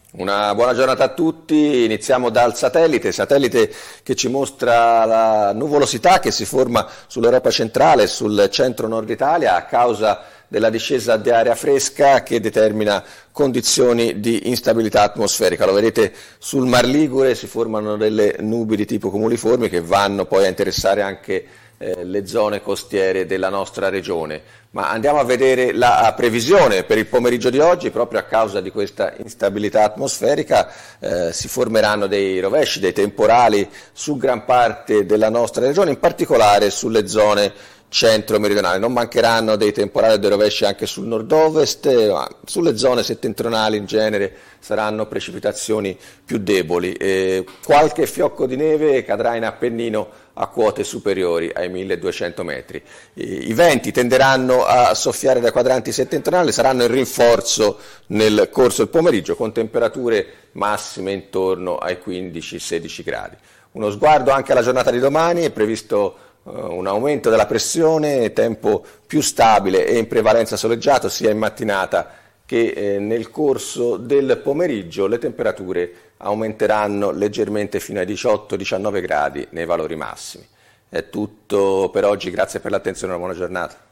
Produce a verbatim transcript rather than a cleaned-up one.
Una buona giornata a tutti, iniziamo dal satellite, satellite che ci mostra la nuvolosità che si forma sull'Europa centrale e sul centro-nord Italia a causa della discesa di aria fresca che determina condizioni di instabilità atmosferica. Lo vedete sul Mar Ligure, si formano delle nubi di tipo cumuliformi che vanno poi a interessare anche eh, le zone costiere della nostra regione. Ma andiamo a vedere la previsione per il pomeriggio di oggi. Proprio a causa di questa instabilità atmosferica eh, si formeranno dei rovesci, dei temporali su gran parte della nostra regione, in particolare sulle zone centro-meridionali. Non mancheranno dei temporali e dei rovesci anche sul nord-ovest, ma sulle zone settentrionali in genere saranno precipitazioni più deboli. Eh, qualche fiocco di neve cadrà in Appennino a quote superiori ai milleduecento metri. I venti tenderanno a soffiare dai quadranti settentrionali, saranno in rinforzo nel corso del pomeriggio con temperature massime intorno ai quindici sedici gradi. Uno sguardo anche alla giornata di domani, è previsto uh, un aumento della pressione, tempo più stabile e in prevalenza soleggiato sia in mattinata che eh, nel corso del pomeriggio. Le temperature aumenteranno leggermente fino ai diciotto diciannove gradi nei valori massimi. È tutto per oggi, grazie per l'attenzione e una buona giornata.